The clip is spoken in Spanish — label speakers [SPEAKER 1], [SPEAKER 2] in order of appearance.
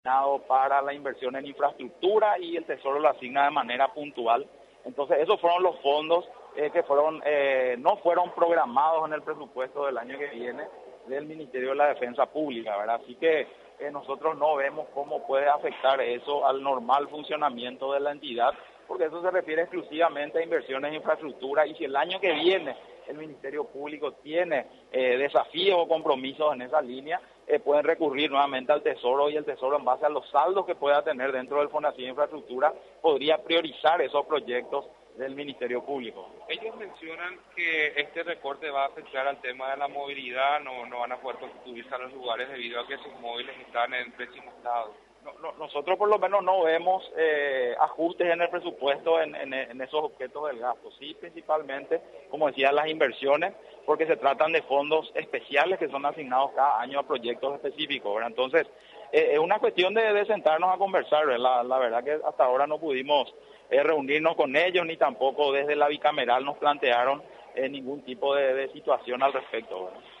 [SPEAKER 1] para la inversión en infraestructura y el Tesoro lo asigna de manera puntual. Entonces esos fueron los fondos que no fueron programados en el presupuesto del año que viene del Ministerio de la Defensa Pública, ¿verdad? Así que nosotros no vemos cómo puede afectar eso al normal funcionamiento de la entidad, porque eso se refiere exclusivamente a inversiones en infraestructura, y si el año que viene el Ministerio Público tiene desafíos o compromisos en esa línea, pueden recurrir nuevamente al Tesoro, y el Tesoro, en base a los saldos que pueda tener dentro del Fonacía de Infraestructura, podría priorizar esos proyectos del Ministerio Público.
[SPEAKER 2] Ellos mencionan que este recorte va a afectar al tema de la movilidad, no van a poder constituirse a los lugares debido a que sus móviles están en pésimo estado.
[SPEAKER 1] Nosotros por lo menos no vemos ajustes en el presupuesto en esos objetos del gasto, sí, principalmente, como decía, las inversiones, porque se tratan de fondos especiales que son asignados cada año a proyectos específicos, ¿verdad? Entonces, es una cuestión de sentarnos a conversar, ¿verdad? La verdad que hasta ahora no pudimos reunirnos con ellos, ni tampoco desde la bicameral nos plantearon ningún tipo de situación al respecto, ¿verdad?